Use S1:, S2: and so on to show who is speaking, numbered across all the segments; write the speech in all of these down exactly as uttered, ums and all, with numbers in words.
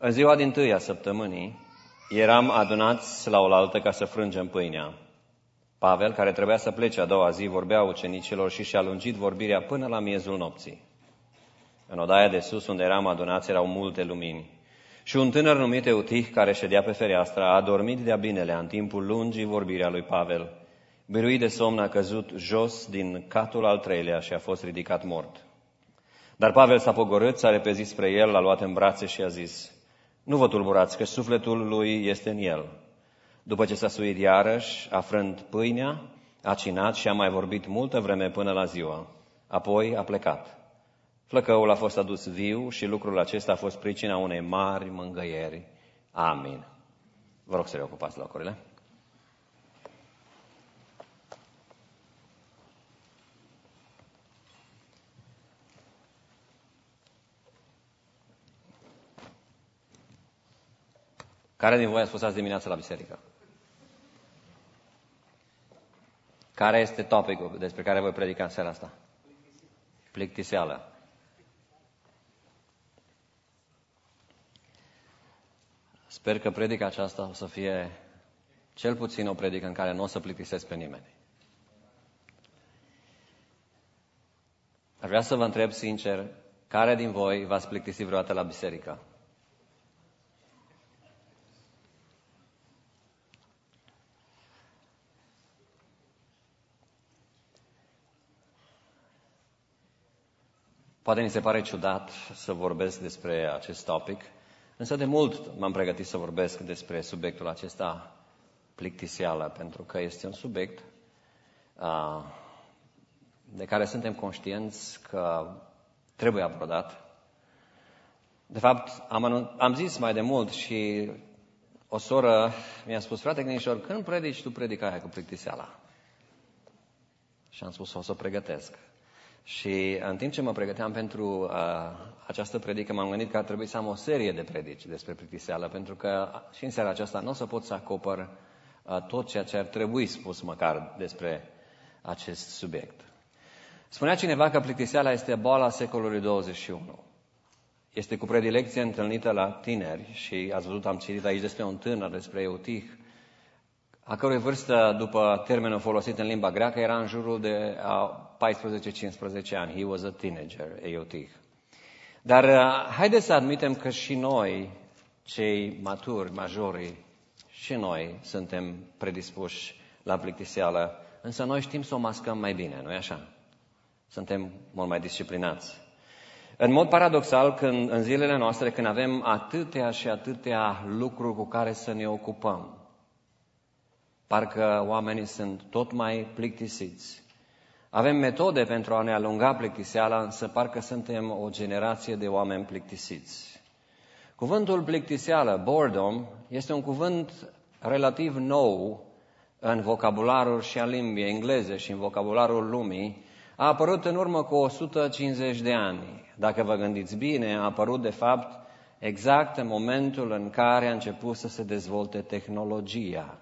S1: În ziua dintâi a săptămânii, eram adunați la oaltă ca să frângem pâinea. Pavel, care trebuia să plece a doua zi, vorbea ucenicilor și și-a lungit vorbirea până la miezul nopții. În odaia de sus, unde eram adunați, erau multe lumini. Și un tânăr numit Eutih, care ședea pe fereastră, a adormit de-a binelea în timpul lungii vorbirea lui Pavel. Biruit de somn, a căzut jos din catul al treilea și a fost ridicat mort. Dar Pavel s-a pogorât, s-a repezit spre el, l-a luat în brațe și a zis: nu vă tulburați, că sufletul lui este în el. După ce s-a suit iarăși, a frânt pâinea, a cinat și a mai vorbit multă vreme până la ziua. Apoi a plecat. Flăcăul a fost adus viu și lucrul acesta a fost pricina unei mari mângâieri. Amin. Vă rog să reocupați locurile. Care din voi a fost azi dimineața la biserică? Care este topicul despre care voi predica în seara asta? Plictiseală. Sper că predica aceasta o să fie cel puțin o predică în care nu o să plictisesc pe nimeni. Aș vrea să vă întreb sincer, care din voi v-ați plictisit vreodată la biserică? Poate ni se pare ciudat să vorbesc despre acest topic, însă de mult m-am pregătit să vorbesc despre subiectul acesta, plictiseală, pentru că este un subiect uh, de care suntem conștienți că trebuie abordat. De fapt, am, anun- am zis mai de mult și o soră mi-a spus: frate Gnișor, când predici tu predica aia cu plictiseala? Și am spus: o să o pregătesc. Și în timp ce mă pregăteam pentru uh, această predică, m-am gândit că ar trebui să am o serie de predici despre plictiseală, pentru că și în seara aceasta nu o să pot să acopăr uh, tot ceea ce ar trebui spus măcar despre acest subiect. Spunea cineva că plictiseala este boala secolului douăzeci și unu. Este cu predilecție întâlnită la tineri și ați văzut, am citit aici despre un tânăr, despre Eutih, a cărui vârstă, după termenul folosit în limba greacă, era în jurul de paisprezece-cincisprezece ani. He was a teenager, Eutih. Dar haideți să admitem că și noi, cei maturi, majorii, și noi suntem predispuși la plictiseală, însă noi știm să o mascăm mai bine, nu-i așa? Suntem mult mai disciplinați. În mod paradoxal, când, în zilele noastre, când avem atâtea și atâtea lucruri cu care să ne ocupăm, parcă oamenii sunt tot mai plictisiți. Avem metode pentru a ne alunga plictiseala, însă parcă suntem o generație de oameni plictisiți. Cuvântul plictiseală, boredom, este un cuvânt relativ nou în vocabularul și a limbii engleze și în vocabularul lumii. A apărut în urmă cu o sută cincizeci de ani. Dacă vă gândiți bine, a apărut de fapt exact în momentul în care a început să se dezvolte tehnologia.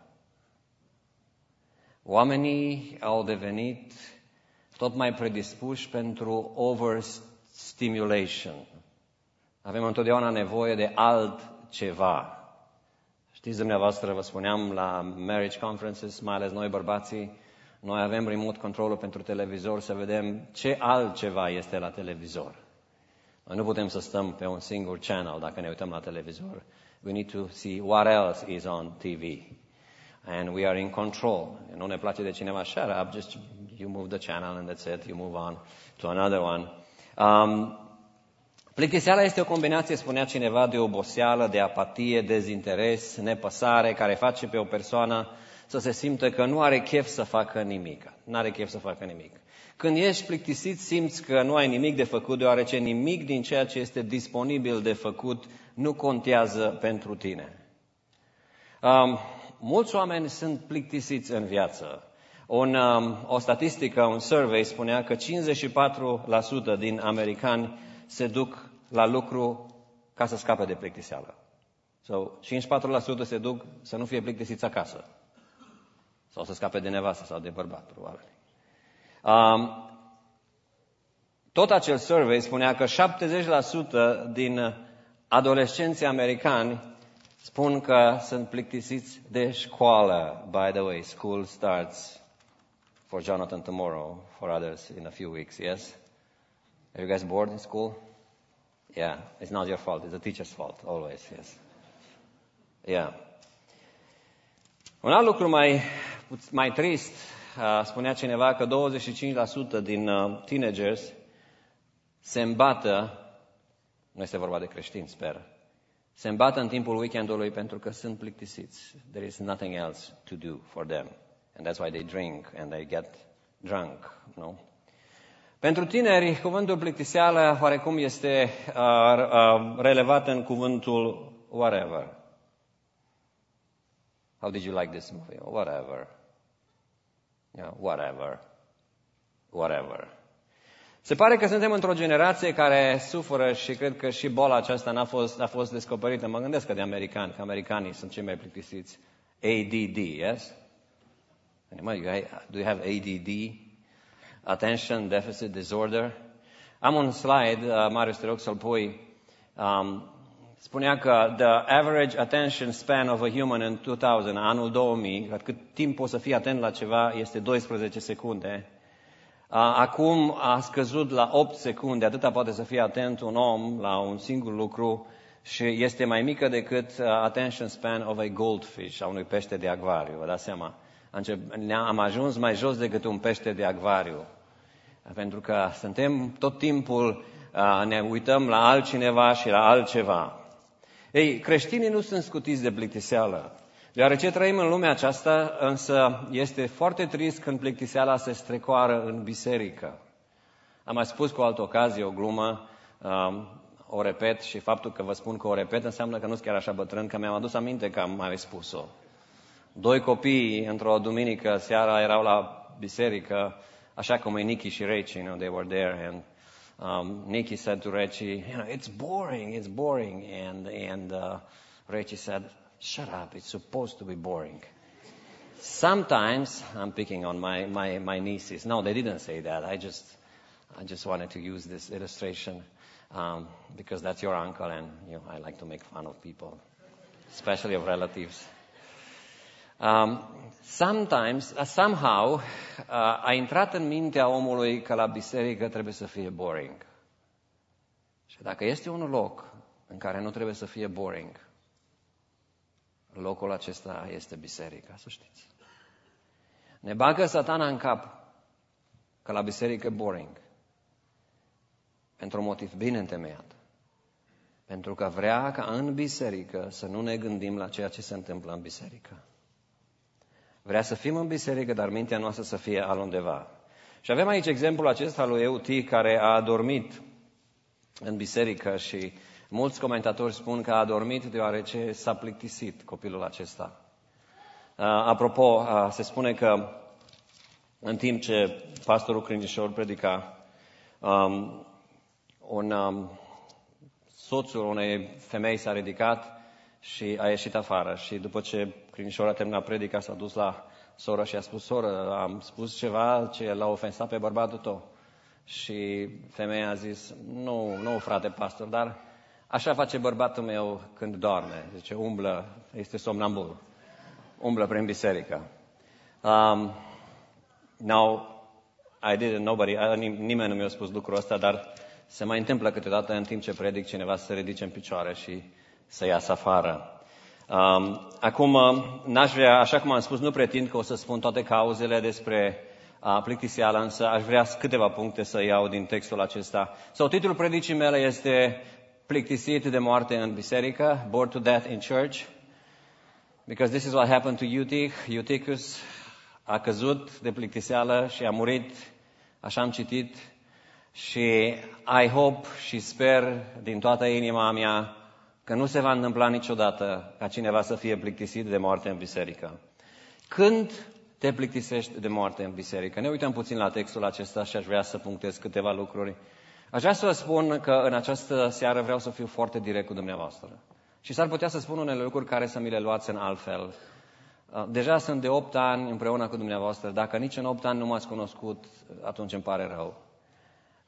S1: Oamenii au devenit tot mai predispuși pentru overstimulation. Avem întotdeauna nevoie de altceva. Știți, dumneavoastră, vă spuneam la marriage conferences, mai ales noi bărbații, noi avem remote control pentru televizor să vedem ce altceva este la televizor. Noi nu putem să stăm pe un singur channel dacă ne uităm la televizor. We need to see what else is on T V. And we are in control. Nu ne place de cineva, shut up, just you move the channel and that's it, you move on to another one. Um, plictiseala este o combinație, spunea cineva, de oboseală, de apatie, dezinteres, nepăsare, care face pe o persoană să se simtă că nu are chef să facă nimic. Nu are chef să facă nimic. Când ești plictisit, simți că nu ai nimic de făcut, deoarece nimic din ceea ce este disponibil de făcut nu contează pentru tine. Um, mulți oameni sunt plictisiți în viață. Un, um, o statistică, un survey spunea că cincizeci și patru la sută din americani se duc la lucru ca să scape de plictiseală. So, cincizeci și patru la sută se duc să nu fie plictisiți acasă. Sau să scape de nevastă sau de bărbat, probabil. Um, tot acel survey spunea că șaptezeci la sută din adolescenții americani spun că sunt plictisiți de școală. By the way, school starts for Jonathan tomorrow, for others in a few weeks, yes? Are you guys bored in school? Yeah, it's not your fault, it's the teacher's fault, always, yes. Yeah. Un alt lucru mai, mai trist, uh, spunea cineva că douăzeci și cinci la sută din uh, teenagers se îmbată, nu este vorba de creștini, sper, se îmbată în timpul weekendului pentru că sunt plictisiți. There is nothing else to do for them. And that's why they drink and they get drunk, no? Pentru tineri, cuvântul plictiseală oarecum este uh, uh, relevat în cuvântul whatever. How did you like this movie? Whatever. Yeah, whatever. Whatever. Se pare că suntem într-o generație care suferă și cred că și boala aceasta n-a fost, a fost descoperită. Mă gândesc că de americani, că americanii sunt cei mai plictisiți. A D D, yes? Do you have A D D? Attention Deficit Disorder? Am un slide, uh, Marius, te rog să-l pui. Um, spunea că the average attention span of a human in two thousand, anul două mii, cât timp poți să fii atent la ceva, este doisprezece secunde. Acum a scăzut la opt secunde, atâta poate să fie atent un om la un singur lucru și este mai mică decât attention span of a goldfish, a unui pește de acvariu. Vă dați seama? Am ajuns mai jos decât un pește de acvariu. Pentru că suntem tot timpul, ne uităm la altcineva și la altceva. Ei, creștinii nu sunt scutiți de plictiseală. Deoarece trăim în lumea aceasta, însă este foarte trist când plictiseala se strecoară în biserică. Am mai spus cu o altă ocazie, o glumă, um, o repet și faptul că vă spun că o repet înseamnă că nu sunt chiar așa bătrân, că mi-am adus aminte că am mai spus-o. Doi copii, într-o duminică seara, erau la biserică, așa cum e Nicky și Rachel, you know, they were there, and um, Nicky said to Rachel, you know, it's boring, it's boring, and, and uh, Rachel said, shut up, it's supposed to be boring. Sometimes, I'm picking on my, my, my nieces. No, they didn't say that. I just, I just wanted to use this illustration um, because that's your uncle and you know, I like to make fun of people, especially of relatives. Um, sometimes, uh, somehow, uh, a intrat în mintea omului că la biserică trebuie să fie boring. Și dacă este un loc în care nu trebuie să fie boring, locul acesta este biserica, să știți. Ne bagă Satana în cap că la biserică e boring. Pentru un motiv bine întemeiat. Pentru că vrea ca în biserică să nu ne gândim la ceea ce se întâmplă în biserică. Vrea să fim în biserică, dar mintea noastră să fie altundeva. Și avem aici exemplul acesta lui E U T, care a adormit în biserică și mulți comentatori spun că a adormit deoarece s-a plictisit copilul acesta. Uh, apropo, uh, se spune că în timp ce pastorul Crinișor predica, um, un um, soțul unei femei s-a ridicat și a ieșit afară. Și după ce Crinișor a terminat predica, s-a dus la soră și a spus, soră, am spus ceva ce l-a ofensat pe bărbatul tău. Și femeia a zis, nu, nu frate pastor, dar așa face bărbatul meu când doarme. Zice, umblă, este somnambul. Umblă prin biserică. Um, now, I didn't, nobody, nimeni nu mi-a spus lucrul ăsta, dar se mai întâmplă câteodată în timp ce predic cineva să se ridice în picioare și să iasă afară. Um, acum, n-aș vrea, așa cum am spus, nu pretind că o să spun toate cauzele despre uh, plictiseală, însă aș vrea câteva puncte să iau din textul acesta. So, titlul predicii mele este Plictisit de moarte în biserică, bored to death in church, because this is what happened to Eutych. Eutychus a căzut de plictiseală și a murit, așa am citit, și I hope și sper din toată inima mea că nu se va întâmpla niciodată ca cineva să fie plictisit de moarte în biserică. Când te plictisești de moarte în biserică? Ne uităm puțin la textul acesta și aș vrea să punctez câteva lucruri. Aș vrea să vă spun că în această seară vreau să fiu foarte direct cu dumneavoastră. Și s-ar putea să spun unele lucruri care să mi le luați în altfel. Deja sunt de opt ani împreună cu dumneavoastră. Dacă nici în opt ani nu m-ați cunoscut, atunci îmi pare rău.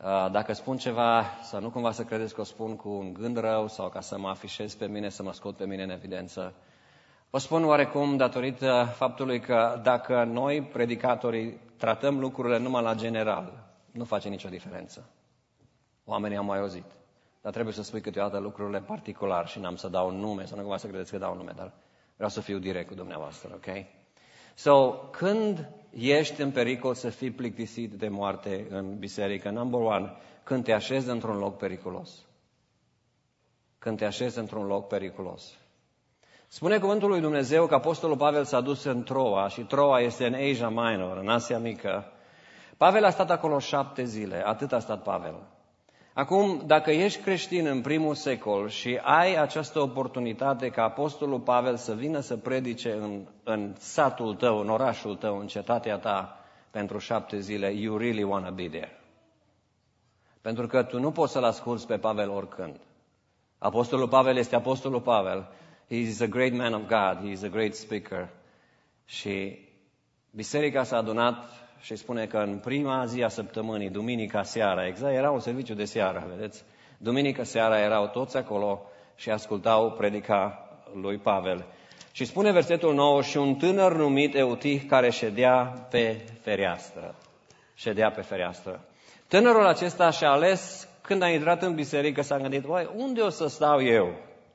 S1: Dacă spun ceva, să nu cumva să credeți că o spun cu un gând rău sau ca să mă afișez pe mine, să mă scot pe mine în evidență. O spun oarecum datorită faptului că dacă noi, predicatorii, tratăm lucrurile numai la general, nu face nicio diferență. Oamenii au mai auzit. Dar trebuie să spui câteodată lucrurile particular și n-am să dau nume, să nu cumva să credeți că dau nume, dar vreau să fiu direct cu dumneavoastră, ok? So, când ești în pericol să fii plictisit de moarte în biserică, number one, când te așezi într-un loc periculos. Când te așezi într-un loc periculos. Spune cuvântul lui Dumnezeu că Apostolul Pavel s-a dus în Troa și Troa este în Asia Minor, în Asia Mică. Pavel a stat acolo șapte zile, atât a stat Pavel. Acum, dacă ești creștin în primul secol și ai această oportunitate ca Apostolul Pavel să vină să predice în, în satul tău, în orașul tău, în cetatea ta, pentru șapte zile, you really wanna be there. Pentru că tu nu poți să-l asculți pe Pavel oricând. Apostolul Pavel este Apostolul Pavel. He is a great man of God. He is a great speaker. Și biserica s-a adunat și spune că în prima zi a săptămânii, duminica seara, exact, era un serviciu de seară, vedeți? Duminica seara erau toți acolo și ascultau predica lui Pavel. Și spune versetul nouă, și un tânăr numit Eutih care ședea pe fereastră. Ședea pe fereastră. Tânărul acesta și-a ales, când a intrat în biserică, s-a gândit, băi, unde o să stau eu?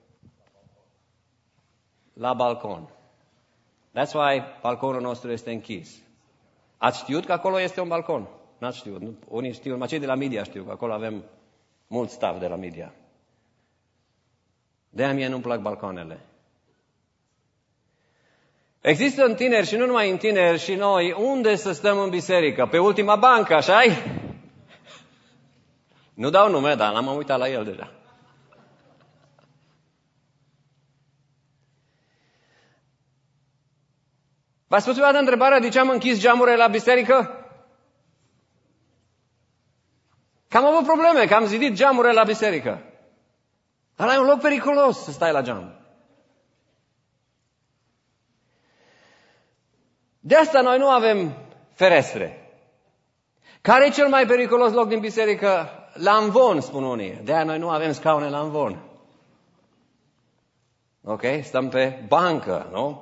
S1: La balcon. That's why balconul nostru este închis. Ați știut că acolo este un balcon? N-ați știut. Unii știu, numai cei de la media știu, că acolo avem mult staff de la media. De-aia mie nu-mi plac balconele. Există în tineri și nu numai în tineri și noi, unde să stăm în biserică? Pe ultima bancă, așa-i? Nu dau nume, dar l-am uitat la el deja. V-ați spus vreodată întrebarea de ce am închis geamurile la biserică? Că am avut probleme, că am zidit geamurile la biserică. Dar e un loc periculos să stai la geam. De asta noi nu avem ferestre. Care e cel mai periculos loc din biserică? La amvon, spun unii. De aia noi nu avem scaune la amvon. Ok? Stăm pe bancă, nu?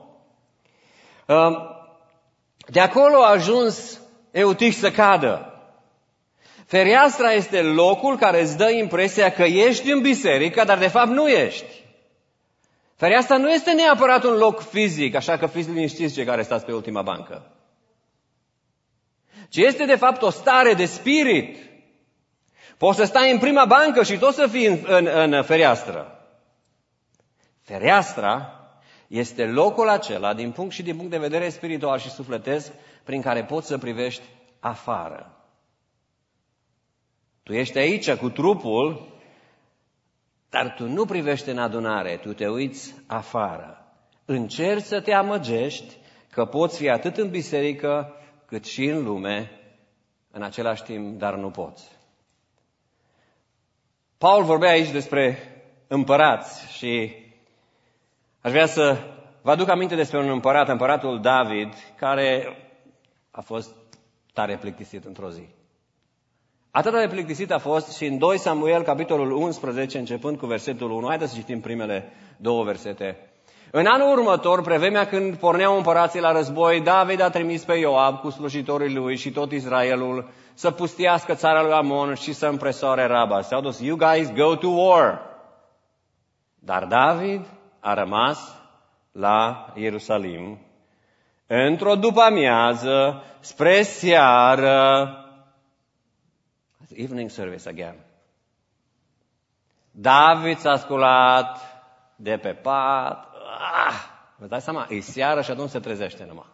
S1: De acolo a ajuns Eutih să cadă. Fereastra este locul care îți dă impresia că ești în biserică, dar de fapt nu ești. Fereastra nu este neapărat un loc fizic, așa că fiți liniștiți cei care stați pe ultima bancă. Ci este de fapt o stare de spirit. Poți să stai în prima bancă și tot să fii în, în, în fereastră. Fereastra este locul acela, din punct și din punct de vedere spiritual și sufletesc, prin care poți să privești afară. Tu ești aici cu trupul, dar tu nu privești în adunare, tu te uiți afară. Încerci să te amăgești că poți fi atât în biserică cât și în lume în același timp, dar nu poți. Paul vorbea aici despre împărați și aș vrea să vă aduc aminte despre un împărat, împăratul David, care a fost tare plictisit într-o zi. Atât de plictisit a fost și în doi Samuel, capitolul unsprezece, începând cu versetul unu. Haideți să citim primele două versete. În anul următor, pe vremea când porneau împărații la război, David a trimis pe Ioab cu slujitorii lui și tot Israelul să pustiască țara lui Amon și să împresoare Raba. S-au dus, you guys go to war. Dar David a rămas la Ierusalim într-o după-amiază spre seară. Evening service again. David s-a sculat de pe pat. Ah, vă dați seama, e seară și atunci se trezește numai.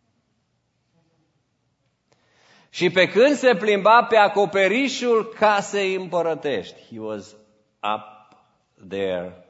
S1: Și pe când se plimba pe acoperișul casei împărătești, he was up there.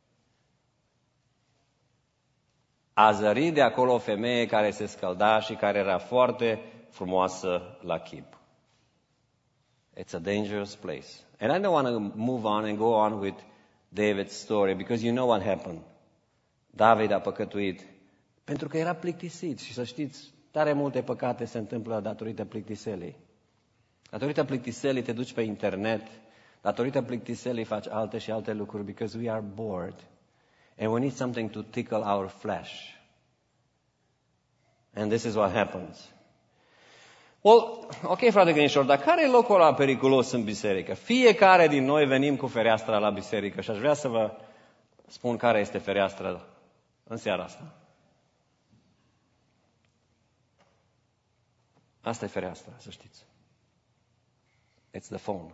S1: A zărit de acolo o femeie care se scălda și care era foarte frumoasă la chip. It's a dangerous place. And I don't want to move on and go on with David's story because you know what happened. David a păcătuit pentru că era plictisit și să știți, tare multe păcate se întâmplă datorită plictiselii. Datorită plictiselii te duci pe internet. Datorită plictiselii faci alte și alte lucruri because we are bored. And we need something to tickle our flesh. And this is what happens. Well, ok, frate Gănișor, dar care e locul ăla periculos în biserică? Fiecare din noi venim cu fereastra la biserică și aș vrea să vă spun care este fereastra în seara asta. Asta e fereastra, să știți. It's the phone.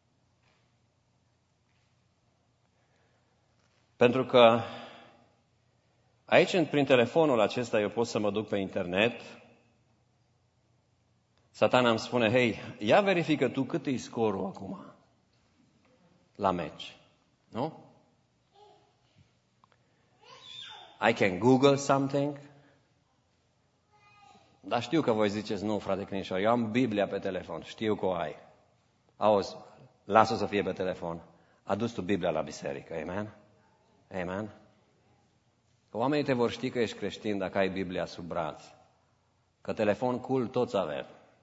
S1: Pentru că aici, prin telefonul acesta, eu pot să mă duc pe internet. Satana îmi spune, hei, ia verifică tu cât e scorul acum la meci. Nu? I can Google something. Dar știu că voi ziceți, nu, frate Crinișor, eu am Biblia pe telefon, știu că o ai. Auzi, lasă-o să fie pe telefon. Adu-ți tu Biblia la biserică, amen? Amen? Că oamenii te vor ști că ești creștin dacă ai Biblia sub braț. Că telefon cool toți avem.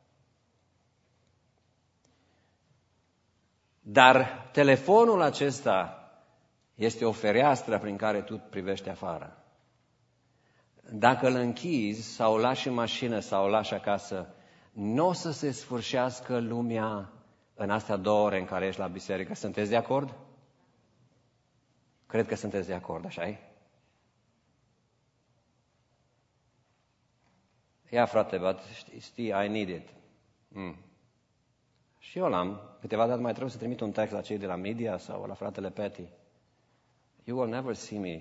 S1: Dar telefonul acesta este o fereastră prin care tu privești afară. Dacă îl închizi sau o lași în mașină sau o lași acasă, nu o să se sfârșească lumea în astea două ore în care ești la biserică. Sunteți de acord? Cred că sunteți de acord, așa-i? Ia, frate, but, știi, I need it. Mm. Și eu l-am. Câteva dată mai trebuie să trimit un text la cei de la media sau la fratele Petty. You will never see me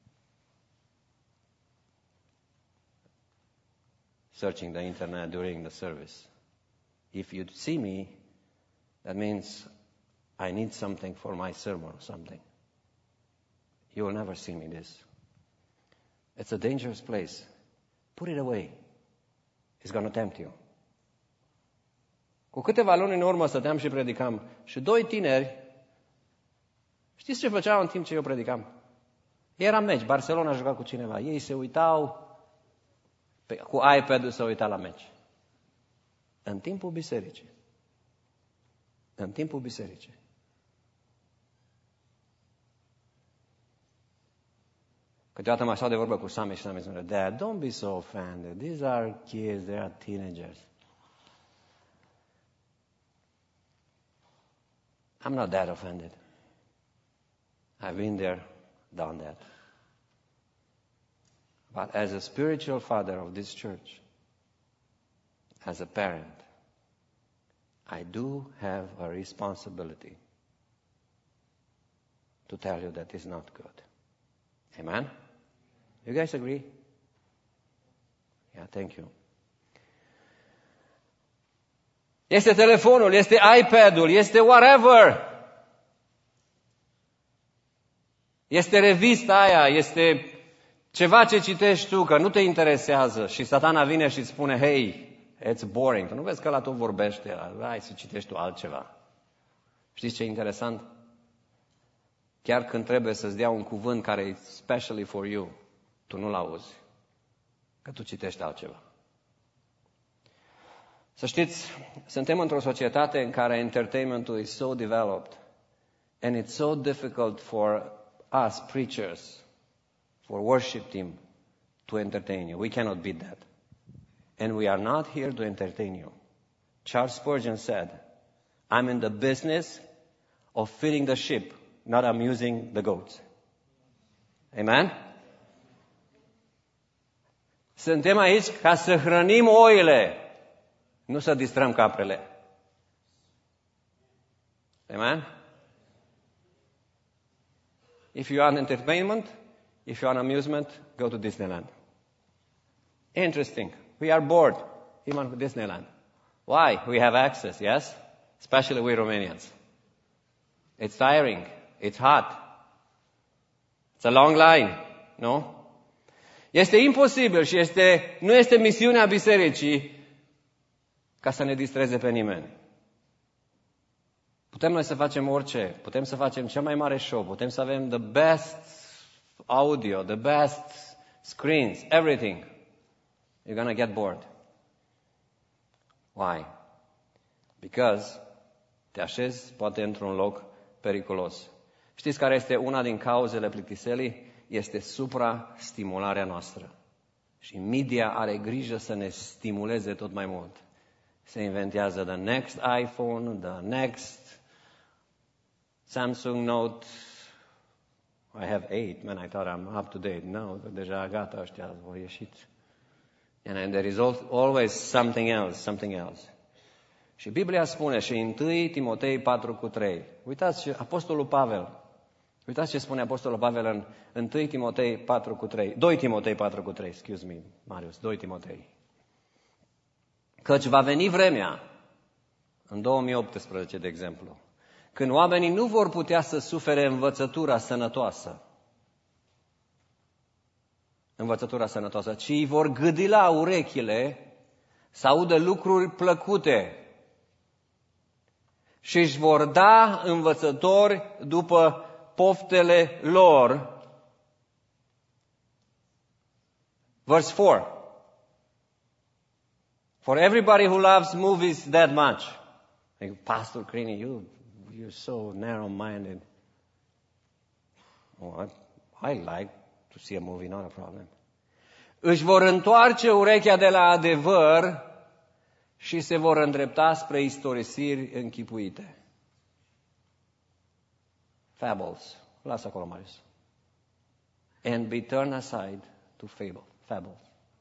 S1: searching the internet during the service. If you see me, that means I need something for my sermon or something. You will never see me this. It's a dangerous place. Put it away. It's going to tempt you. Cu câteva luni în urmă stăteam și predicam și doi tineri, știți ce făceau în timp ce eu predicam? Era meci, Barcelona a jucat cu cineva. Ei se uitau, pe, cu iPad-ul se uita la meci. În timpul bisericii. În timpul bisericii. Câteodată mă stau de vorbă cu Sami și Sami spune, Dad, don't be so offended. These are kids, they are teenagers. I'm not that offended. I've been there, done that. But as a spiritual father of this church, as a parent, I do have a responsibility to tell you that it's not good. Amen? You guys agree? Yeah, thank you. Este telefonul, este iPad-ul, este whatever. Este revista aia, este ceva ce citești tu, că nu te interesează și Satana vine și îți spune, hey, it's boring. Tu nu vezi că la tot vorbește, hai să citești tu altceva. Știți ce e interesant? Chiar când trebuie să-ți dea un cuvânt care e specially for you, tu nu-l auzi, că tu citești altceva. Să știți, suntem într-o societate în care entertainmentul is so developed and it's so difficult for us preachers, for worship team to entertain you. We cannot beat that. And we are not here to entertain you. Charles Spurgeon said, I'm in the business of feeding the sheep, not amusing the goats. Amen? Suntem aici ca să hrănim oile, nu să distrăm caprele. Amen? If you want entertainment, if you want amusement, go to Disneyland. Interesting. We are bored, even with Disneyland. Why? We have access, yes? Especially we Romanians. It's tiring. It's hot. It's a long line, no? Este imposibil și este, nu este misiunea bisericii ca să ne distreze pe nimeni. Putem noi să facem orice, putem să facem cel mai mare show, putem să avem the best audio, the best screens, everything. You're gonna get bored. Why? Because te așezi poate într-un loc periculos. Știți care este una din cauzele plictiselii? Este suprastimularea noastră. Și media are grijă să ne stimuleze tot mai mult. Se inventează the next iPhone, the next Samsung Note. I have eight, man, I thought I'm up to date. No, deja gata, ăștia au ieșit. And there is always something else, something else. Și Biblia spune și în întâi Timotei patru cu trei. Uitați, Apostolul Pavel. Uitați ce spune Apostolul Pavel în întâi Timotei patru cu trei. doi Timotei patru cu trei, excuse me, Marius, doi Timotei. Căci va veni vremea, în două mii optsprezece, de exemplu, când oamenii nu vor putea să sufere învățătura sănătoasă. Învățătura sănătoasă, ci îi vor gâdila urechile să audă lucruri plăcute și își vor da învățători după poftele lor. Verse four. For everybody who loves movies that much. Like, Pastor Crini, you, you're so narrow-minded. Oh, I, I like to see a movie, not a problem. Își vor întoarce urechea de la adevăr și se vor îndrepta spre istorisiri închipuite. Fables. Lasă acolo, Marius. And be turned aside to fable. Fables.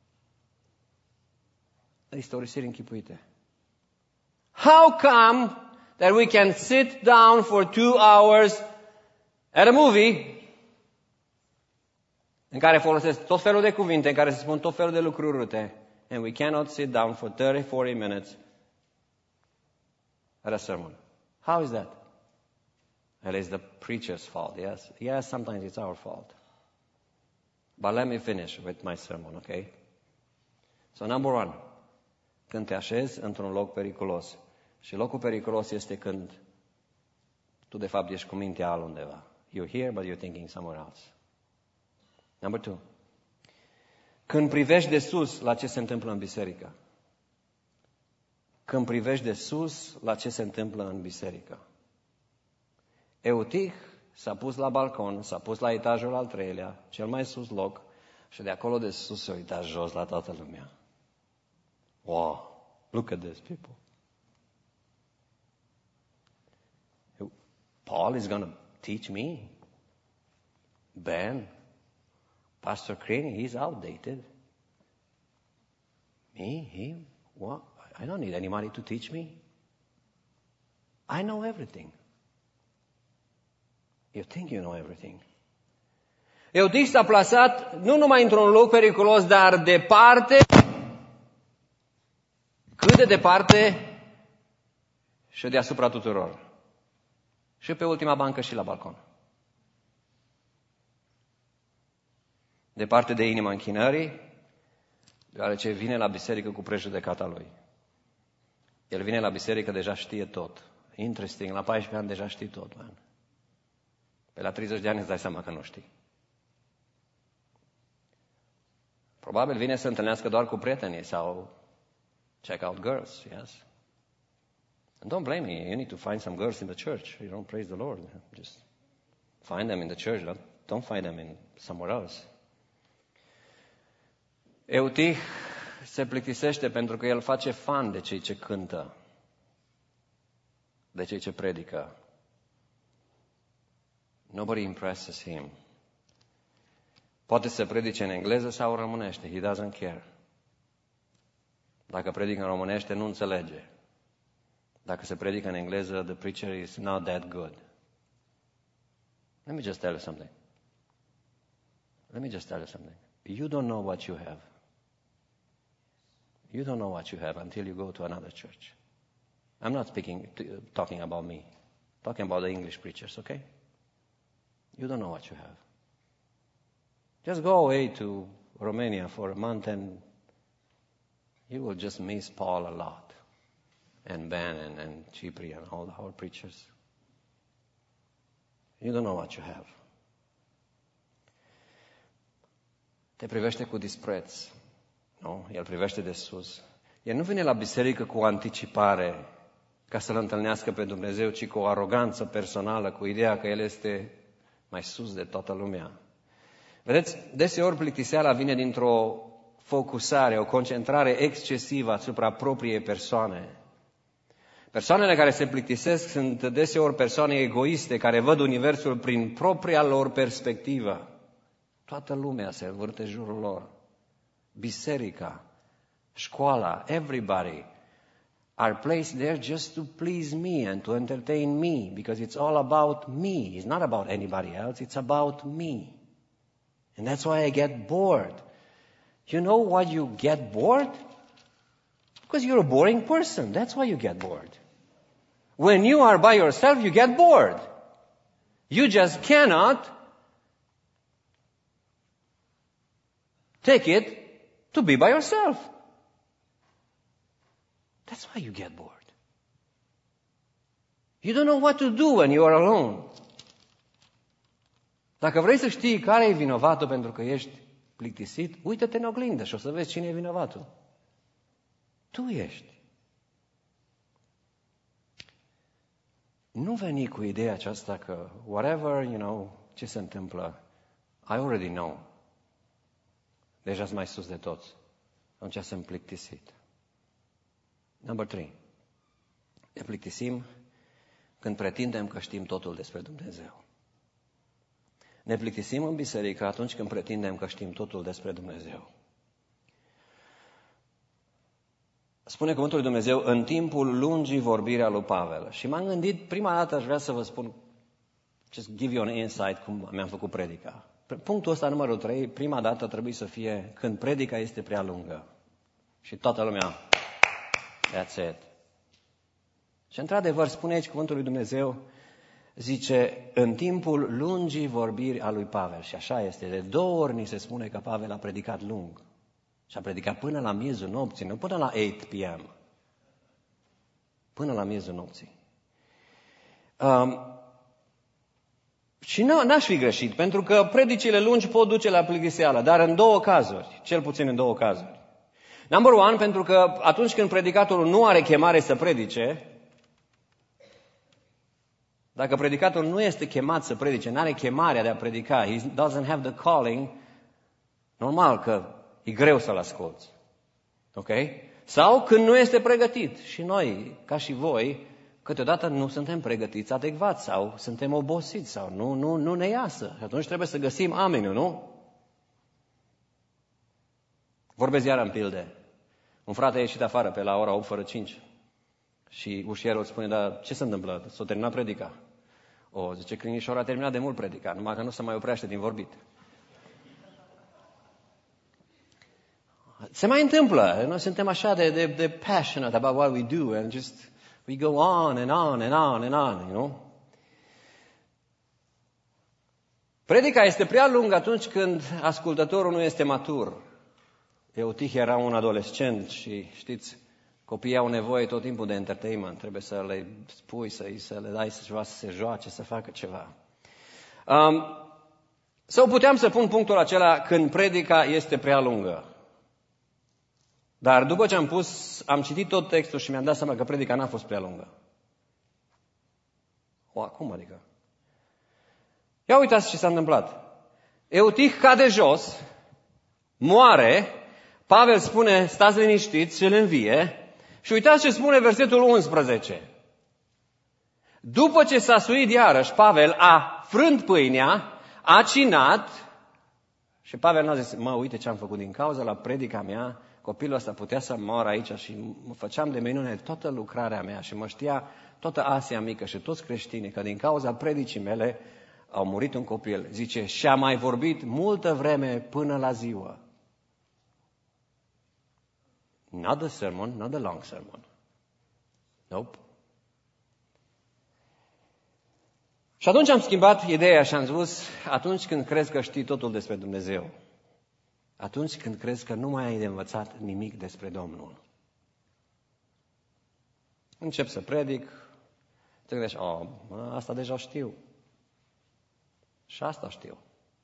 S1: Istorisiri închipuite. How come that we can sit down for two hours at a movie în care folosesc tot felul de cuvinte, în care se spun tot felul de lucruri urâte, and we cannot sit down for thirty, forty minutes at a sermon? How is that? It is the preacher's fault, yes. Yes, sometimes it's our fault. But let me finish with my sermon, okay? So number one, când te așezi într-un loc periculos. Și locul periculos este când tu de fapt ești cu mintea altundeva. You're here, but you're thinking somewhere else. Number two, când privești de sus la ce se întâmplă în biserică. Când privești de sus la ce se întâmplă în biserică. Eutich s-a pus la balcon, s-a pus la etajul al treilea, cel mai sus loc, și de acolo de sus se uita jos la toată lumea. Wow, look at these people. Paul is going to teach me. Ben, Pastor Craney, he's outdated. Me, him, what? I don't need anybody to teach me. I know everything. You think you know everything. Eutich s-a plasat nu numai într-un loc periculos, dar departe. Cât de departe și deasupra tuturor. Și pe ultima bancă și la balcon. Departe de inima închinării, deoarece vine la biserică cu prejudecata lui. El vine la biserică, deja știe tot. Interesting, la paisprezece ani deja știi tot, man. Pe la treizeci de ani îți dai seama că nu știi. Probabil vine să întâlnească doar cu prietenii sau check out girls, yes. And don't blame me, you need to find some girls in the church. You don't praise the Lord. Just find them in the church, don't, don't find them in somewhere else. Eutich se plictisește pentru că el face fan de cei ce cântă, de cei ce predică. Nobody impresses him. Poate să predice în engleză sau în românește. He doesn't care. Dacă predică în românește, nu înțelege. Dacă se predică în engleză, the preacher is not that good. Let me just tell you something. Let me just tell you something. You don't know what you have. You don't know what you have until you go to another church. I'm not speaking, talking about me. Talking about the English preachers, okay? You don't know what you have. Just go away to Romania for a month and you will just miss Paul a lot. And Ben and, and Chipri and all our preachers. You don't know what you have. Te privește cu dispreț. Nu? El privește de sus. El nu vine la biserică cu anticipare ca să-L întâlnească pe Dumnezeu, ci cu o aroganță personală, cu ideea că El este mai sus de toată lumea. Vedeți, deseori plictiseala vine dintr-o focusare, o concentrare excesivă asupra propriei persoane. Persoanele care se plictisesc sunt deseori persoane egoiste, care văd universul prin propria lor perspectivă. Toată lumea se învârte în jurul lor. Biserica, școala, everybody are placed there just to please me and to entertain me, because it's all about me. It's not about anybody else, it's about me. And that's why I get bored. You know why you get bored? Because you're a boring person. That's why you get bored. When you are by yourself, you get bored. You just cannot take it to be by yourself. That's why you get bored. You don't know what to do when you are alone. Dacă vrei să știi care e vinovatul pentru că ești plictisit, uită-te în oglindă și o să vezi cine e vinovatul. Tu ești. Nu veni cu ideea aceasta că whatever, you know, ce se întâmplă, I already know. Deja sunt mai sus de toți. Atunci sunt plictisit. Number three. Ne plictisim când pretindem că știm totul despre Dumnezeu. Ne plictisim în biserică atunci când pretindem că știm totul despre Dumnezeu. Spune cuvântul lui Dumnezeu în timpul lungii vorbiri a lui Pavel. Și m-am gândit, prima dată aș vrea să vă spun, just give you an insight cum mi-am făcut predica. Punctul ăsta, numărul trei, prima dată trebuie să fie când predica este prea lungă. Și toată lumea, that's it. Și într-adevăr, spune aici cuvântul lui Dumnezeu, zice, în timpul lungii vorbiri a lui Pavel. Și așa este, de două ori ni se spune că Pavel a predicat lung. Și a predicat până la miezul nopții, nu până la opt p.m. Până la miezul nopții. Um, și nu, n-aș fi greșit, pentru că predicile lungi pot duce la plictiseală, dar în două cazuri, cel puțin în două cazuri. Number one, pentru că atunci când predicatorul nu are chemare să predice, dacă predicatorul nu este chemat să predice, nu are chemarea de a predica, he doesn't have the calling, normal că e greu să-l asculți. Ok? Sau când nu este pregătit. Și noi, ca și voi, câteodată nu suntem pregătiți adecvat sau suntem obosiți sau nu, nu, nu ne iasă. Și atunci trebuie să găsim amenul, nu? Vorbesc iar în pilde. Un frate a ieșit afară pe la ora opt fără cinci. Și ușierul spune, dar ce se întâmplă? S-a terminat predica. O, zice, clinișorul a terminat de mult predica, numai că nu se mai oprește din vorbit. Se mai întâmplă. Noi suntem așa de, de, de passionate about what we do and just we go on and on and on and on, you know? Predica este prea lungă atunci când ascultătorul nu este matur. Eutih era un adolescent și știți, copiii au nevoie tot timpul de entertainment. Trebuie să le spui, să, să le dai ceva să se joace, să facă ceva. Um, sau puteam să pun punctul acela când predica este prea lungă. Dar după ce am pus, am citit tot textul și mi-am dat seama că predica n-a fost prea lungă. O, cum adică? Ia uitați ce s-a întâmplat. Eutih cade jos, moare, Pavel spune, stați liniștiți și îl învie, și uitați ce spune versetul unsprezece. După ce s-a suit iarăși, Pavel a frânt pâinea, a cinat, și Pavel n-a zis, mă, uite ce am făcut din cauza la predica mea, copilul ăsta putea să moară aici și mă făceam de minune toată lucrarea mea și mă știa toată Asia mică și toți creștinii că din cauza predicii mele au murit un copil. Zice, și a mai vorbit multă vreme până la ziua. Not the sermon, not the long sermon. Nope. Și atunci am schimbat ideea și am spus, atunci când crezi că știi totul despre Dumnezeu, atunci când crezi că nu mai ai de învățat nimic despre Domnul, încep să predic, te gândești, oh, asta deja știu. Și asta știu.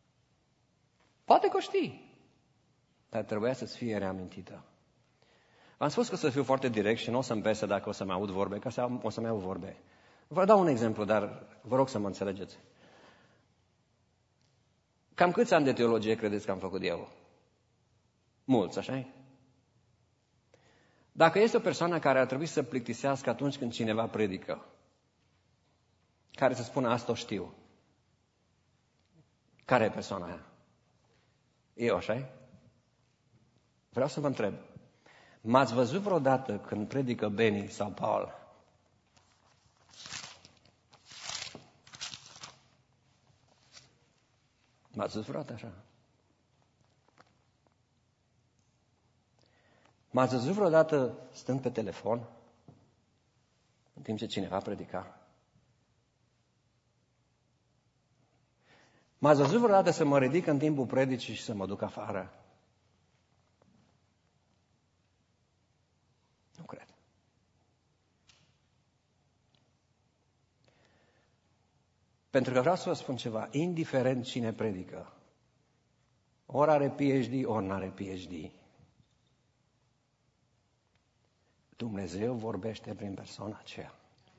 S1: Poate că o știi, dar trebuia să-ți fie reamintită. V-am spus că o să fiu foarte direct și nu o să-mi pese dacă o să-mi aud vorbe, că o să-mi aud vorbe. Vă dau un exemplu, dar vă rog să mă înțelegeți. Cam câți ani de teologie credeți că am făcut eu? Mulți, așa-i? Dacă este o persoană care ar trebui să plictisească atunci când cineva predică, care să spună asta o știu, care e persoana aia? Eu, așa-i? Vreau să vă întreb. M-ați văzut vreodată când predică Benny sau Paul? M-ați văzut vreodată așa? M-ați văzut vreodată stând pe telefon în timp ce cineva predica? M-ați văzut vreodată să mă ridic în timpul predicii și să mă duc afară? Nu cred. Pentru că vreau să vă spun ceva, indiferent cine predică, ori are P H D, ori nu are P H D, Dumnezeu vorbește prin persoana aceea.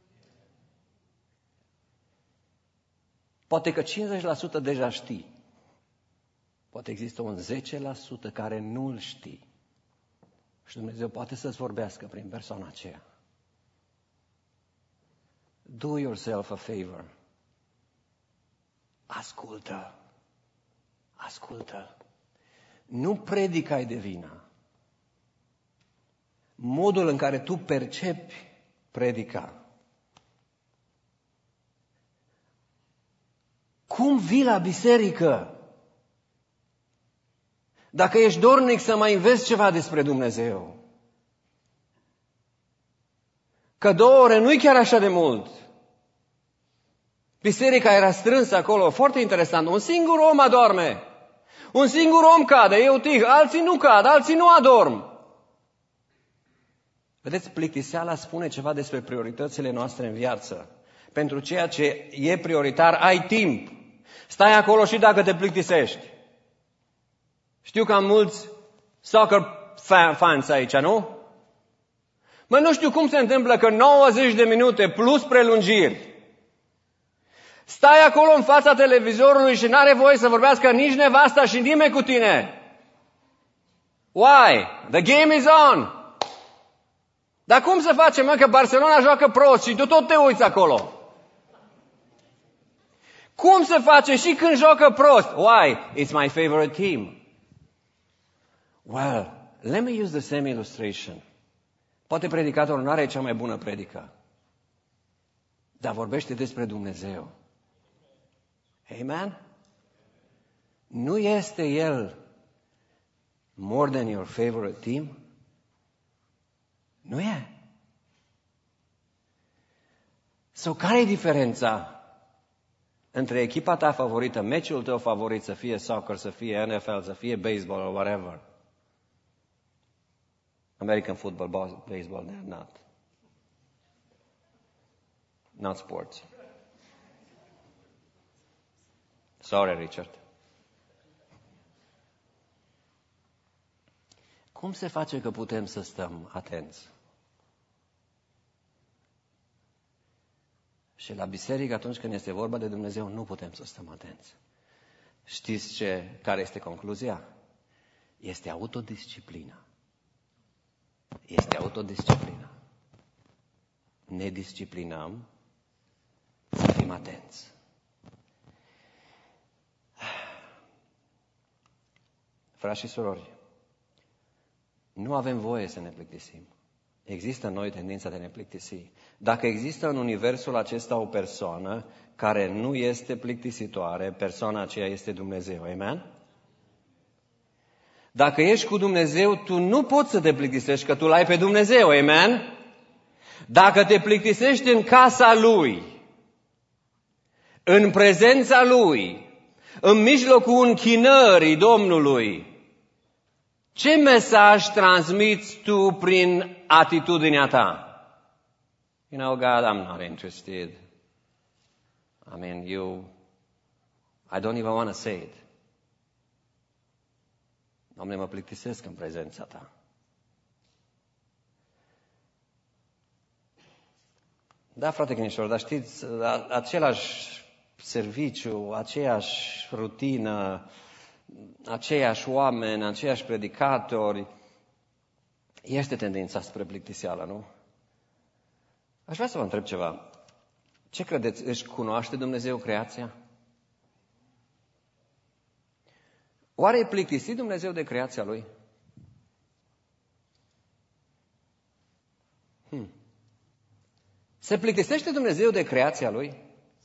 S1: Poate că cincizeci la sută deja știi. Poate există un zece la sută care nu-l știi. Și Dumnezeu poate să-ți vorbească prin persoana aceea. Do yourself a favor. Ascultă. Ascultă. Nu predicai de vină. Modul în care tu percepi predica. Cum vii la biserică? Dacă ești dornic să mai înveți ceva despre Dumnezeu. Că două ore nu-i chiar așa de mult. Biserica era strânsă acolo, foarte interesant. Un singur om adorme. Un singur om cade, eu tig, alții nu cad, alții nu adorm. Vedeți, plictiseala spune ceva despre prioritățile noastre în viață. Pentru ceea ce e prioritar, ai timp. Stai acolo și dacă te plictisești. Știu că am mulți soccer fans aici, nu? Mă, nu știu cum se întâmplă că nouăzeci de minute plus prelungiri. Stai acolo în fața televizorului și n-are voie să vorbească nici nevasta și nimeni cu tine. Why? The game is on. Dar cum să facem, mă, că Barcelona joacă prost și tu tot te uiți acolo? Cum se face și când joacă prost? Why? It's my favorite team. Well, let me use the same illustration. Poate predicatorul nu are cea mai bună predică, dar vorbește despre Dumnezeu. Amen? Nu este el more than your favorite team? Nu e. So, care e diferența între echipa ta favorită, meciul tău favorit, să fie soccer, să fie N F L, să fie baseball or whatever? American football, baseball, they're not. Not sports. Sorry, Richard. Cum se face că putem să stăm atenți? Și la biserică, atunci când este vorba de Dumnezeu, nu putem să stăm atenți. Știți ce, care este concluzia? Este autodisciplină. Este autodisciplină. Ne disciplinăm să fim atenți. Frați și surori, nu avem voie să ne plictisim. Există în noi tendința de a ne plictisi. Dacă există în universul acesta o persoană care nu este plictisitoare, persoana aceea este Dumnezeu. Amen? Dacă ești cu Dumnezeu, tu nu poți să te plictisești, că tu l-ai pe Dumnezeu. Amen? Dacă te plictisești în casa Lui, în prezența Lui, în mijlocul închinării Domnului, ce mesaj transmiți tu prin atitudinea ta? You know, God, I'm not interested. I mean, you, I don't even want to say it. Doamne, mă plictisesc în prezența ta. Da, frate Chinișor, dar știți, același serviciu, aceeași rutină, aceiași oameni, aceiași predicatori, este tendința spre plictiseală, nu? Aș vrea să vă întreb ceva. Ce credeți, își cunoaște Dumnezeu creația? Oare e plictisit Dumnezeu de creația Lui? Hmm. Se plictisește Dumnezeu de creația Lui?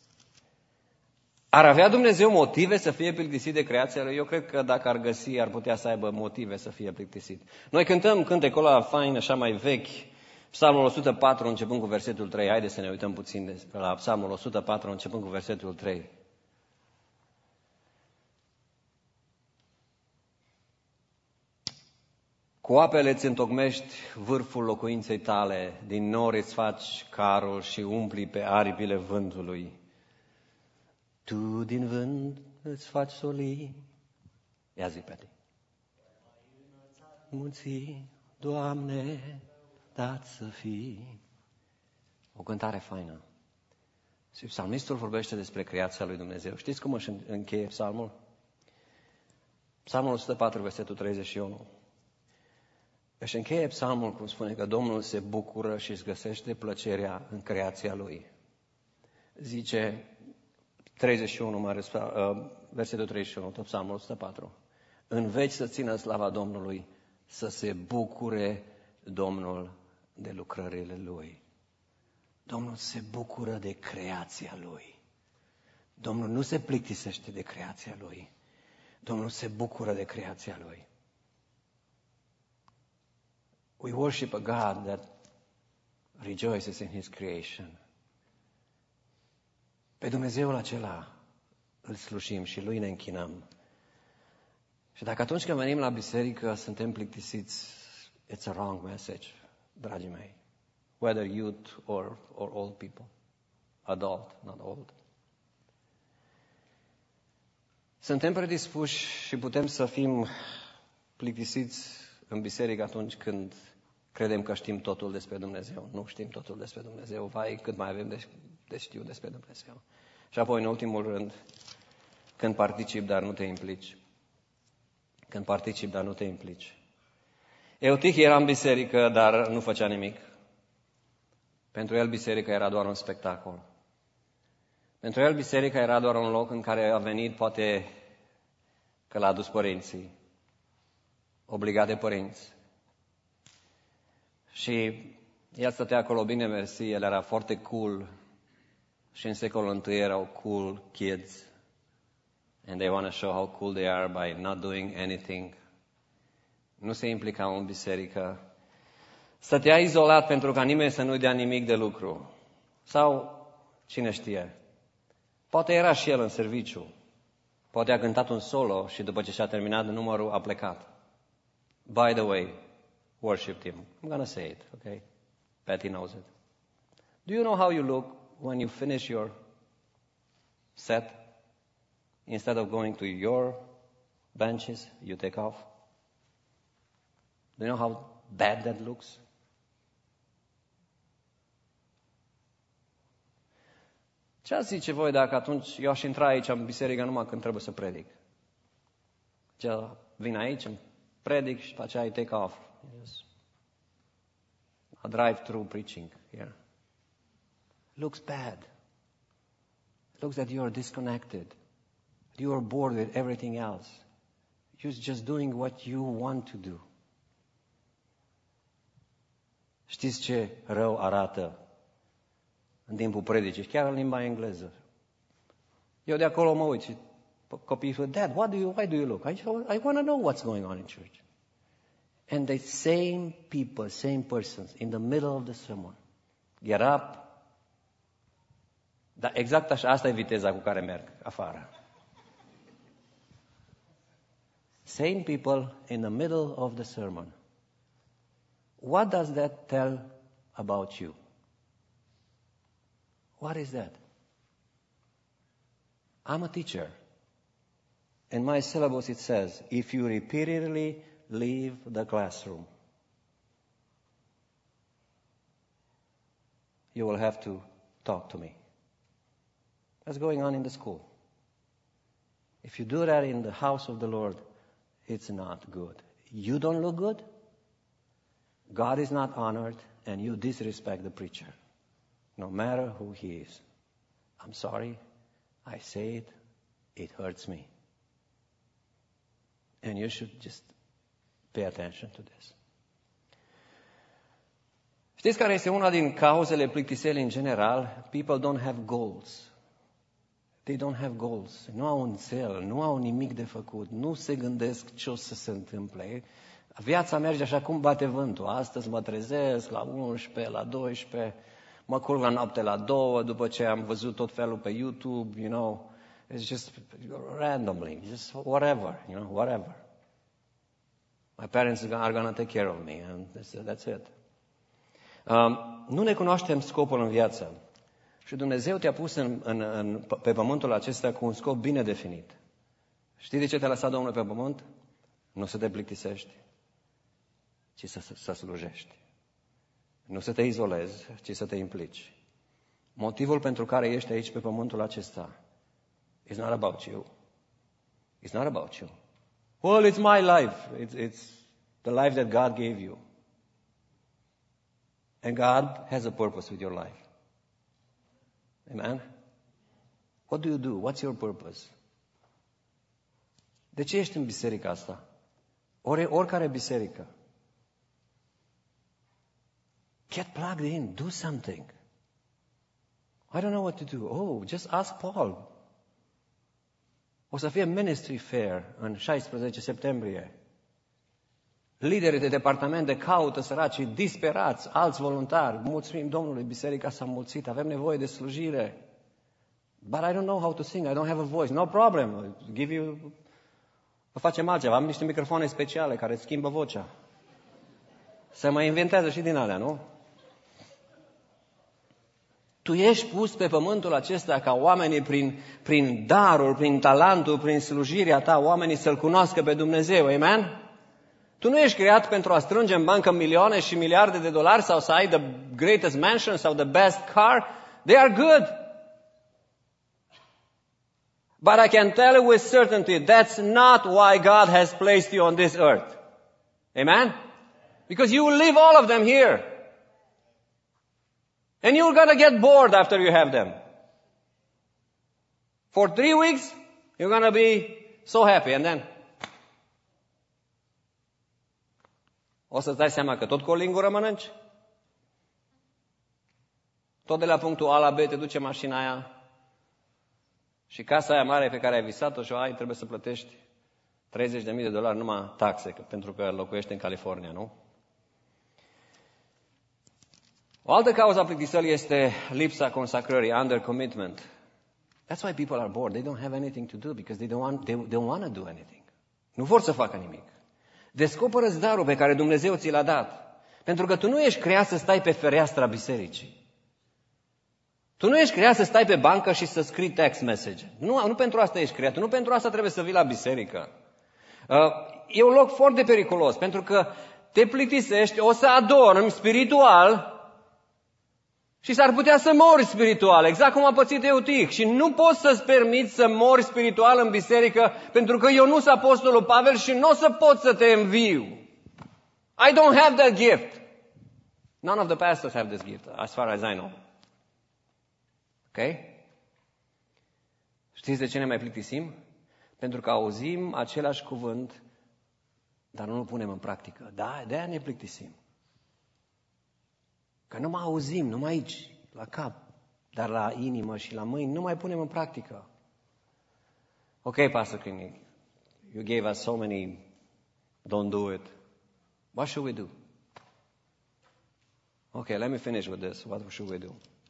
S1: Ar avea Dumnezeu motive să fie plictisit de creația Lui? Eu cred că dacă ar găsi, ar putea să aibă motive să fie plictisit. Noi cântăm cântecul ăla fain, așa mai vechi, Psalmul o sută patru, începând cu versetul trei. Haideți să ne uităm puțin la Psalmul o sută patru, începând cu versetul trei. Cu apele îți întocmești vârful locuinței tale, din nori îți faci carul și umpli pe aripile vântului. Tu din vânt îți faci soli. Ia zi, Peti. Munții, Doamne, dat să fii. O cântare faină. Și psalmistul vorbește despre creația lui Dumnezeu. Știți cum își încheie psalmul? Psalmul o sută patru, versetul treizeci și unu. Își încheie psalmul cum spune că Domnul se bucură și își găsește plăcerea în creația Lui. Zice treizeci și unu, mare, versetul treizeci și unu, tot psalmul o sută patru. În veci să țină slava Domnului, să se bucure Domnul de lucrările Lui. Domnul se bucură de creația Lui. Domnul nu se plictisește de creația Lui. Domnul se bucură de creația Lui. We worship a God that rejoices in His creation. Pe Dumnezeul acela îl slujim și Lui ne închinăm. Și dacă atunci când venim la biserică suntem plictisiți, it's a wrong message, dragii mei. Whether youth or, or old people. Adult, not old. Suntem predispuși și putem să fim plictisiți în biserică atunci când credem că știm totul despre Dumnezeu. Nu știm totul despre Dumnezeu. Vai, cât mai avem de, de știu despre Dumnezeu. Și apoi, în ultimul rând, când participi, dar nu te implici. Când participi, dar nu te implici. Eutich era în biserică, dar nu făcea nimic. Pentru el biserica era doar un spectacol. Pentru el biserica era doar un loc în care a venit, poate că l-a adus părinții, obligat de părinți. Și el stătea acolo, bine mersi, el era foarte cool. Și în secolul întâi erau cool kids. And they want to show how cool they are by not doing anything. Nu se implicau în biserică. Stătea izolat pentru ca nimeni să nu dea nimic de lucru. Sau, cine știe, poate era și el în serviciu. Poate a cântat un solo și după ce și-a terminat numărul a plecat. By the way, worshipped him. I'm going to say it, okay? Patty knows it. Do you know how you look when you finish your set? Instead of going to your benches, you take off. Do you know how bad that looks? Ce ați zice voi dacă atunci eu aș intra aici în biserică numai când trebuie să predic? Ce vin aici, îmi predic și după aceea I take off. Yes. A drive-through preaching here. Looks bad. Looks that you are disconnected. You are bored with everything else. You're just doing what you want to do. Știți ce rău arată în timpul predicii, chiar în limba engleză? Eu de acolo mă uit și copiii spun, Dad, what do you, why do you look? I, I want to know what's going on in church. And the same people, same persons, in the middle of the sermon, get up. Dar exact așa, asta e viteza cu care merg afară. Same people in the middle of the sermon. What does that tell about you? What is that? I'm a teacher. In my syllabus it says, if you repeatedly leave the classroom, you will have to talk to me. What's going on in the school? If you do that in the house of the Lord, it's not good. You don't look good, God is not honored, and you disrespect the preacher, no matter who he is. I'm sorry, I say it, it hurts me. And you should just pay attention to this. Știți care este una din cauzele plictiselii în general? People don't have goals. They don't have goals. Nu au un cel, nu au nimic de făcut, nu se gândesc ce o să se întâmple. Viața merge așa cum bate vântul. Astăzi mă trezesc la unsprezece, la doisprezece, mă culc la noapte la două, după ce am văzut tot felul pe YouTube, you know, it's just randomly, just whatever, you know, whatever. My parents are going to take care of me, and that's it. Um, nu ne cunoaștem scopul în viață. Și Dumnezeu te-a pus în, în, în, pe pământul acesta cu un scop bine definit. Știi de ce te-a lăsat Domnul pe pământ? Nu să te plictisești, ci să, să slujești. Nu să te izolezi, ci să te implici. Motivul pentru care ești aici pe pământul acesta is not about you. It's not about you. Well, it's my life. It's, it's the life that God gave you. And God has a purpose with your life. Amen? What do you do? What's your purpose? De ce ești în biserica asta? Ori, oricare biserică. Get plugged in. Do something. I don't know what to do. Oh, just ask Paul. O să fie ministry fair în șaisprezece septembrie. Liderii de departamente caută săracii disperați, alți voluntari. Mulțumim Domnului, biserica s-a mulțit, avem nevoie de slujire. But I don't know how to sing, I don't have a voice. No problem, I'll give you... Vă facem altceva, am niște microfoane speciale care schimbă vocea. Se mai inventează și din alea, nu? Tu ești pus pe pământul acesta ca oamenii prin, prin darul, prin talentul, prin slujirea ta, oamenii să-L cunoască pe Dumnezeu, amen? Tu nu ești creat pentru a strânge în bancă milioane și miliarde de dolari sau să ai the greatest mansion sau the best car. They are good. But I can tell you with certainty, that's not why God has placed you on this earth. Amen? Because you will leave all of them here. And you're going to get bored after you have them. For three weeks, you're going to be so happy. And then, o să-ți dai seama că tot cu o lingură mănânci. Tot de la punctul A la B te duce mașina aia. Și casa aia mare pe care ai visat-o și o ai, trebuie să plătești treizeci de mii de dolari numai taxe, pentru că locuiești în California, nu? O altă cauză a plictiselii este lipsa consacrării, under commitment. That's why people are bored. They don't have anything to do because they don't want, they don't want to do anything. Nu vor să facă nimic. Descoperă-ți darul pe care Dumnezeu ți l-a dat. Pentru că tu nu ești creat să stai pe fereastra bisericii. Tu nu ești creat să stai pe bancă și să scrii text message. Nu, nu pentru asta ești creat. Nu pentru asta trebuie să vii la biserică. E un loc foarte periculos, pentru că te plictisești, o să adormi spiritual și s-ar putea să mori spiritual, exact cum a pățit Eutic. Și nu poți să-ți permiți să mori spiritual în biserică, pentru că eu nu sunt apostolul Pavel și nu o să pot să te înviu. I don't have that gift. None of the pastors have this gift, as far as I know. Ok? Știți de ce ne mai plictisim? Pentru că auzim același cuvânt, dar nu îl punem în practică. Da, de-aia ne plictisim. Că nu mai auzim, numai aici, la cap, dar la inimă și la mâini, nu mai punem în practică. Ok, Pastor Clinic, you gave us so many, don't do it. What should we do? Ok, let me finish with this. What should we do?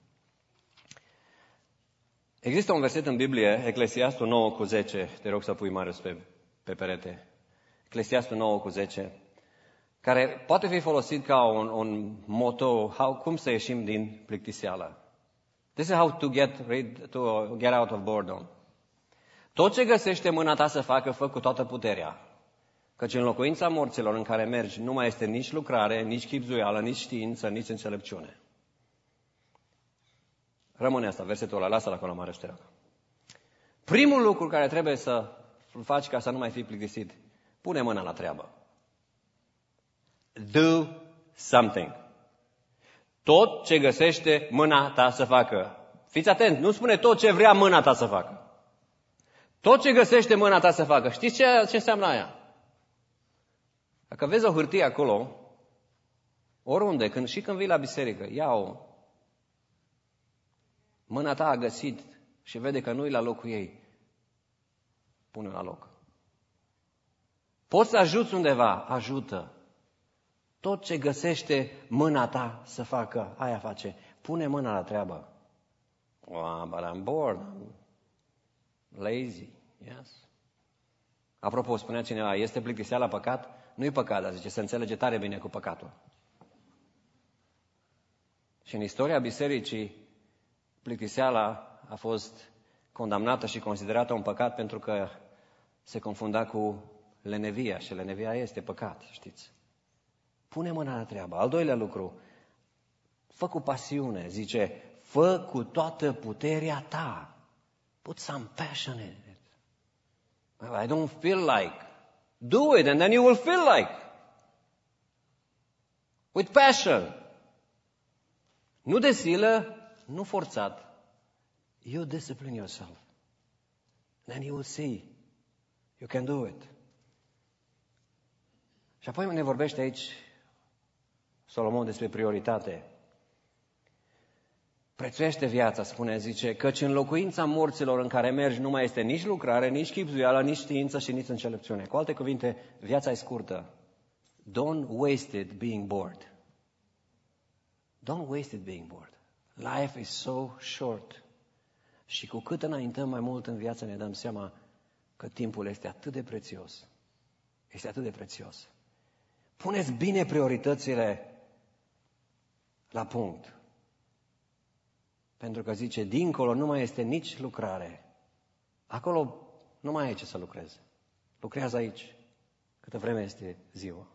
S1: Există un verset în Biblie, Eclesiastul nouă cu zece, te rog să pui Marius pe, pe perete. Eclesiastul nouă cu zece, care poate fi folosit ca un, un motto, how, cum să ieșim din plictiseală. This is how to get, rid, to get out of boredom. Tot ce găsește mâna ta să facă, fă cu toată puterea. Căci în locuința morților în care mergi nu mai este nici lucrare, nici chibzuială, nici știință, nici înțelepciune. Rămâne asta, versetul ăla, lasă-l acolo, mare ștereacă. Primul lucru care trebuie să faci ca să nu mai fii plictisit, pune mâna la treabă. Do something. Tot ce găsește mâna ta să facă. Fiți atent, nu spune tot ce vrea mâna ta să facă. Tot ce găsește mâna ta să facă. Știți ce, ce înseamnă aia? Dacă vezi o hârtie acolo, oriunde, când, și când vii la biserică, ia-o. Mâna ta a găsit și vede că nu-i la locul ei. Pune la loc. Poți să ajuți undeva, ajută. Tot ce găsește mâna ta să facă, aia face. Pune mâna la treabă. Oh, but I'm bored. I'm lazy. Yes. Apropo, spunea cineva, este plictiseala păcat? Nu-i păcat, dar zice, se înțelege tare bine cu păcatul. Și în istoria bisericii, plictiseala a fost condamnată și considerată un păcat pentru că se confunda cu lenevia și lenevia este păcat, știți. Pune mâna la treabă. Al doilea lucru, fă cu pasiune, zice, fă cu toată puterea ta. Put some passion in it. I don't feel like. Do it and then you will feel like. With passion. Nu de silă, nu forțat. You discipline yourself. Then you will see. You can do it. Și apoi ne vorbește aici Solomon despre prioritate. Prețuiește viața, spune, zice, căci în locuința morților în care mergi nu mai este nici lucrare, nici chibzuială, nici știință și nici înțelepciune. Cu alte cuvinte, viața e scurtă. Don't waste it being bored. Don't waste it being bored. Life is so short. Și cu cât înaintăm mai mult în viață ne dăm seama că timpul este atât de prețios. Este atât de prețios. Puneți bine prioritățile la punct. Pentru că zice, dincolo nu mai este nici lucrare. Acolo nu mai ai ce să lucrezi. Lucrează aici, câtă vreme este ziua.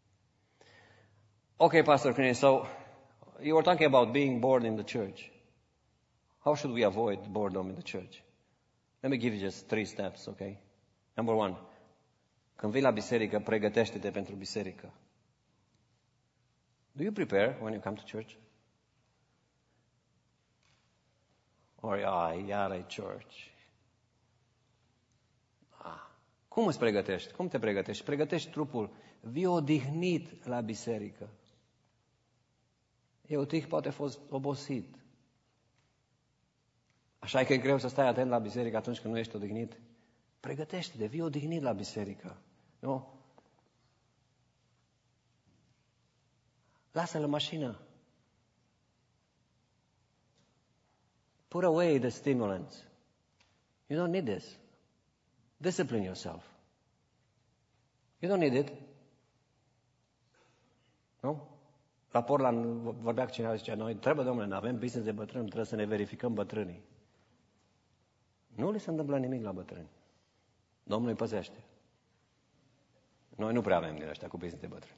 S1: Ok, Pastor Crane, so you were talking about being bored in the church. How should we avoid boredom in the church? Let me give you just three steps, okay? Number one, când vii la biserică, pregătește-te pentru biserică. Do you prepare when you come to church? Or, ah, iar e church. Ah. Cum îți pregătești? Cum te pregătești? Pregătești trupul. Vii odihnit la biserică. Eu tih poate fost obosit. Așa că e greu să stai atent la biserică atunci când nu ești odihnit. Pregătește-te, vii odihnit la biserică. Nu? Lasă-l în mașină. Put away the stimulants. You don't need this. Discipline yourself. You don't need it. Nu? Raport la, vorbea cu cineva, zicea, noi trebuie, domnule, avem business de bătrâni, trebuie să ne verificăm bătrânii. Nu le se întâmplă nimic la bătrâni. Domnul îi păzește. Noi nu prea avem din ăștia cu business de bătrâni.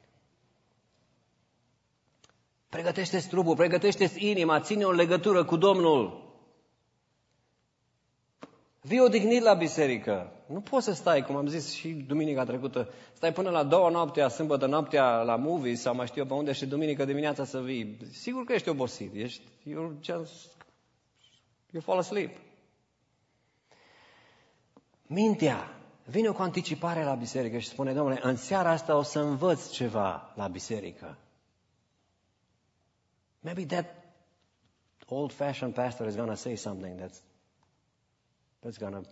S1: Pregătește-ți trupul, pregătește-ți inima, ține o legătură cu Domnul. Vii odihnit la biserică. Nu poți să stai, cum am zis și duminica trecută, stai până la două noaptea, sâmbătă noaptea la movie sau mai știu eu pe unde și duminică dimineața să vii. Sigur că ești obosit, ești, you just, you fall asleep. Mintea vine cu anticipare la biserică și spune, domnule, în seara asta o să învăț ceva la biserică. Maybe that old-fashioned pastor is going to say something that's that's going to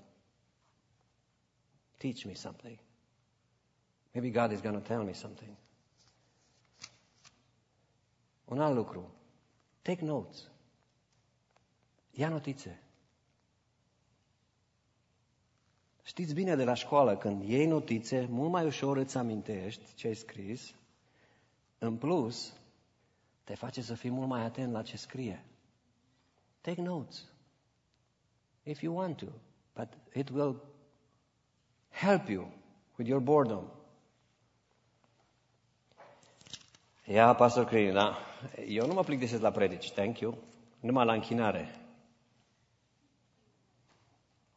S1: teach me something. Maybe God is going to tell me something. Un alt lucru. Take notes. Ia notițe. Știți bine de la școală, când iei notițe, mult mai ușor îți amintești ce ai scris. În plus, te face să fii mult mai atent la ce scrie. Take notes. If you want to. But it will help you with your boredom. Ia, Pastor Crane, da? Eu nu mă plictisesc la predici, thank you. Numai la închinare.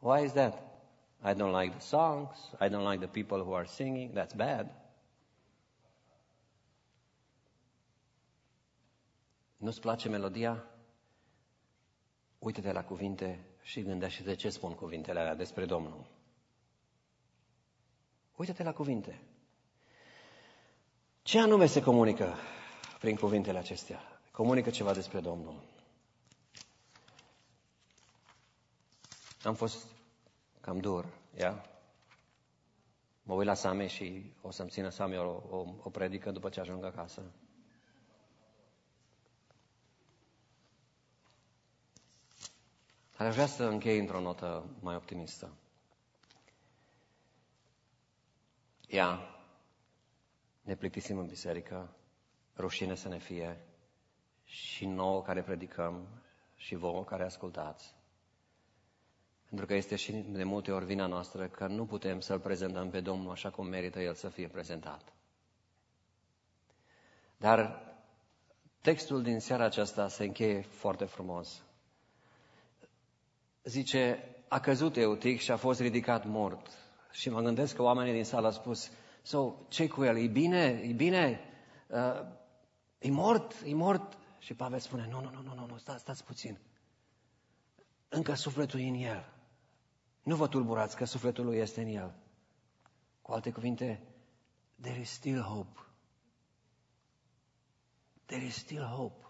S1: Why is that? I don't like the songs. I don't like the people who are singing. That's bad. Nu-ți place melodia? Uită-te la cuvinte și gândește de ce spun cuvintele alea despre Domnul. Uită-te la cuvinte. Ce anume se comunică prin cuvintele acestea? Comunică ceva despre Domnul. Am fost cam dur, ia? Mă uit la Sami și o să-mi țină Sami o, o, o predică după ce ajung acasă. Dar aș vrea să închei într-o notă mai optimistă. Ia, ne plictisim în biserică, rușine să ne fie, și nouă care predicăm, și vouă care ascultați. Pentru că este și de multe ori vina noastră că nu putem să-L prezentăm pe Domnul așa cum merită El să fie prezentat. Dar textul din seara aceasta se încheie foarte frumos. Zice, a căzut Eutic și a fost ridicat mort. Și mă gândesc că oamenii din sală au spus, so, ce cu el? E bine? E bine? Uh, e mort? E mort? Și Pavel spune, nu, nu, nu, nu, nu, nu stați, stați puțin. Încă sufletul e în el. Nu vă tulburați că sufletul lui este în el. Cu alte cuvinte, there is still hope. There is still hope.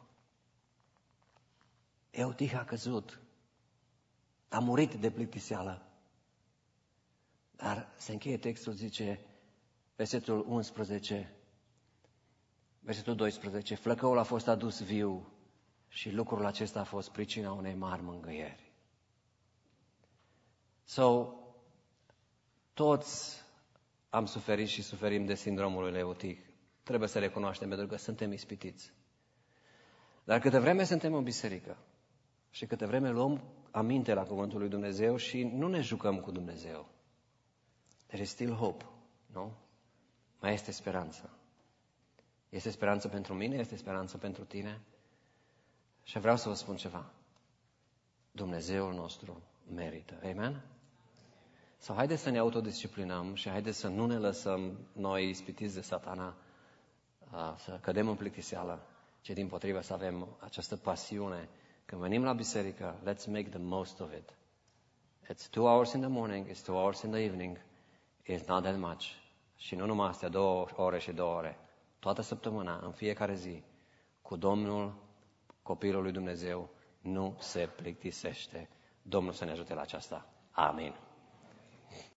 S1: Eutic a căzut. A murit de plictiseală. Dar se încheie textul, zice, versetul unsprezece, versetul doisprezece, flăcăul a fost adus viu și lucrul acesta a fost pricina unei mari mângâieri. So, toți am suferit și suferim de sindromul lui Eutic. Trebuie să recunoaștem, pentru că suntem ispitiți. Dar câte vreme suntem în biserică și câte vreme luăm aminte la cuvântul lui Dumnezeu și nu ne jucăm cu Dumnezeu, there is still hope, nu? Mai este speranță. Este speranță pentru mine, este speranță pentru tine. Și vreau să vă spun ceva. Dumnezeul nostru merită. Amen? Sau haideți să ne autodisciplinăm și haideți să nu ne lăsăm noi ispitiți de Satana să cădem în plictiseală, ci dimpotrivă să avem această pasiune. Când venim la biserică, let's make the most of it. It's two hours in the morning, it's two hours in the evening. It's not that much. Și nu numai astea, două ore și două ore. Toată săptămâna, în fiecare zi, cu Domnul, copilul lui Dumnezeu, nu se plictisește. Domnul să ne ajute la aceasta. Amin.